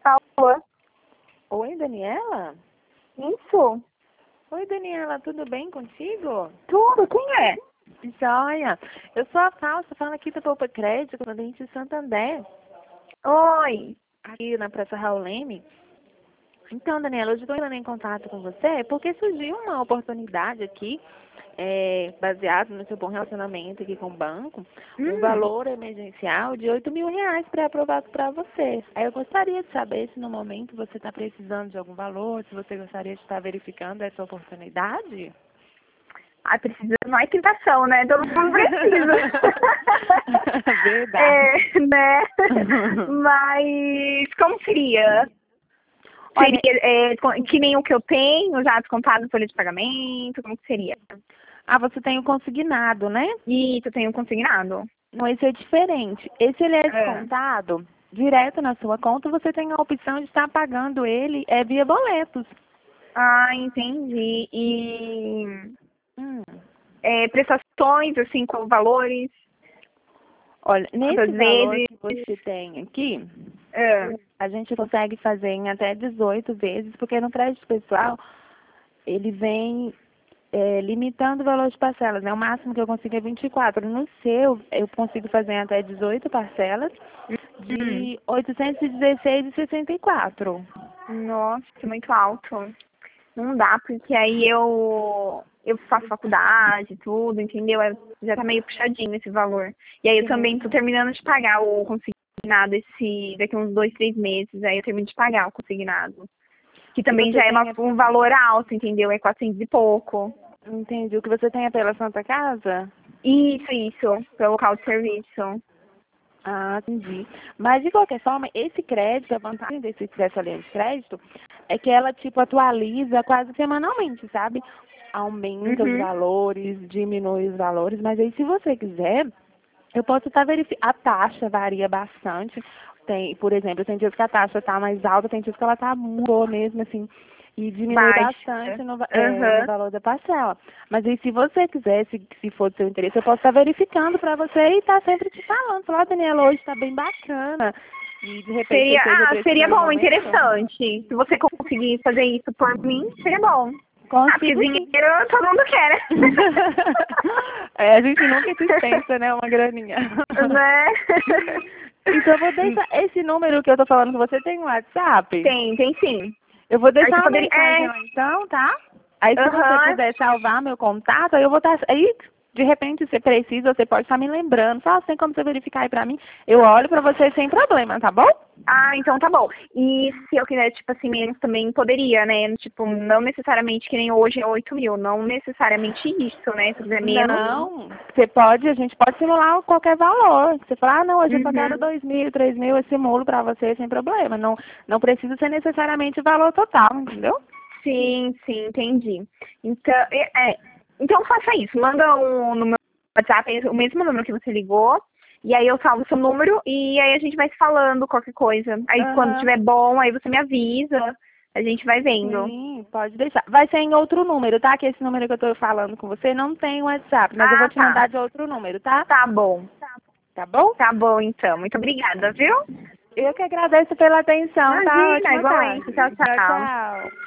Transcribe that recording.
Alô? Oi, Daniela? Isso? Oi, Daniela, tudo bem contigo? Tudo, quem é? Joia. Eu sou a Fausta, falando aqui do Poupa Crédito, correspondente de Santander, Oi. aqui na Praça Raul Leme. Então, Daniela, hoje estou entrando em contato com você porque surgiu uma oportunidade aqui, baseado no seu bom relacionamento aqui com o banco, um valor emergencial de R$ 8.000 pré-aprovado para você. Aí eu gostaria de saber se no momento você está precisando de algum valor, se você gostaria de estar verificando essa oportunidade. Ai, precisa, não é tentação, né? Todo mundo precisa. Verdade. Né? Mas como seria? Olha, Seria que nem o que eu tenho, já descontado folha de pagamento? Como que seria? você tem o consignado, né? Isso, eu tenho consignado. Não, esse é diferente. Esse ele é É. descontado direto na sua conta, você tem a opção de estar pagando ele via boletos. Ah, entendi. E Hum. prestações, assim, com valores, Olha, nesse quantas valor vezes? que você tem aqui, É. a gente consegue fazer em até 18 vezes, porque no crédito pessoal, ele vem limitando o valor de parcelas, né? O máximo que eu consigo é 24. No seu, eu consigo fazer em até 18 parcelas Hum. de R$ 816,64. Nossa, muito alto. Não dá, porque aí eu faço faculdade, tudo, entendeu? Já tá meio puxadinho esse valor. E aí eu também tô terminando de pagar o consignado daqui uns 2, 3 meses. Aí eu termino de pagar o consignado. Que E também você já é tem, um valor alto, entendeu? É 400 e pouco. entendi, o que você tem é pela Santa Casa? Isso, pelo local de serviço. Ah, entendi. Mas, de qualquer forma, esse crédito, a vantagem dessa linha de crédito é que ela, tipo, atualiza quase semanalmente, sabe? Aumenta os Uhum. valores, diminui os valores, mas aí, se você quiser, eu posso estar verificando. A taxa varia bastante. Tem, por exemplo, tem dias que a taxa está mais alta, tem dias que ela está muito boa mesmo, assim, e diminui Baixa. bastante no Aham. valor da parcela. Mas aí, se você quiser, se for do seu interesse, eu posso estar verificando para você e estar sempre te falando. Falar, Daniela, hoje está bem bacana. E, de repente, você esteja Seria precisando no bom, momento. interessante. Se você conseguir fazer isso por mim, seria bom. Porque Consigo sim. dinheiro todo mundo quer, né? A gente nunca dispensa, né, uma graninha. Né? Então, eu vou deixar esse número que eu tô falando com você, tem um WhatsApp? Tem sim. Eu vou Aí deixar você uma poderia. mensagem lá então, tá? Aí se você Aham. puder salvar meu contato, aí eu vou estar. Aí, de repente, você precisa, você pode estar me lembrando. Só tem como você verificar aí pra mim. Eu olho pra você sem problema, tá bom? Ah, então tá bom. E se eu quiser, tipo assim, menos também poderia, né? Tipo, não necessariamente que nem hoje é 8.000, não necessariamente isso, né? Se eu quiser menos. Não, a gente pode simular qualquer valor. Você fala, não, hoje eu só quero Uhum. 2.000, 3.000, eu simulo pra você sem problema. Não, não precisa ser necessariamente o valor total, entendeu? Sim, sim, entendi. Então, então faça isso. Manda no meu WhatsApp o mesmo número que você ligou. E aí eu salvo o seu número e aí a gente vai se falando qualquer coisa. Aí quando Aham. estiver bom, aí você me avisa. A gente vai vendo. Sim, pode deixar. Vai ser em outro número, tá? Que esse número que eu tô falando com você não tem WhatsApp, mas eu vou Ah, te tá. mandar de outro número, tá? Tá bom. Tá bom? Tá bom, então. Muito obrigada, viu? Eu que agradeço pela atenção, tá? Imagina, Ótima igualmente. Tchau, tarde. Tchau, tchau. tchau.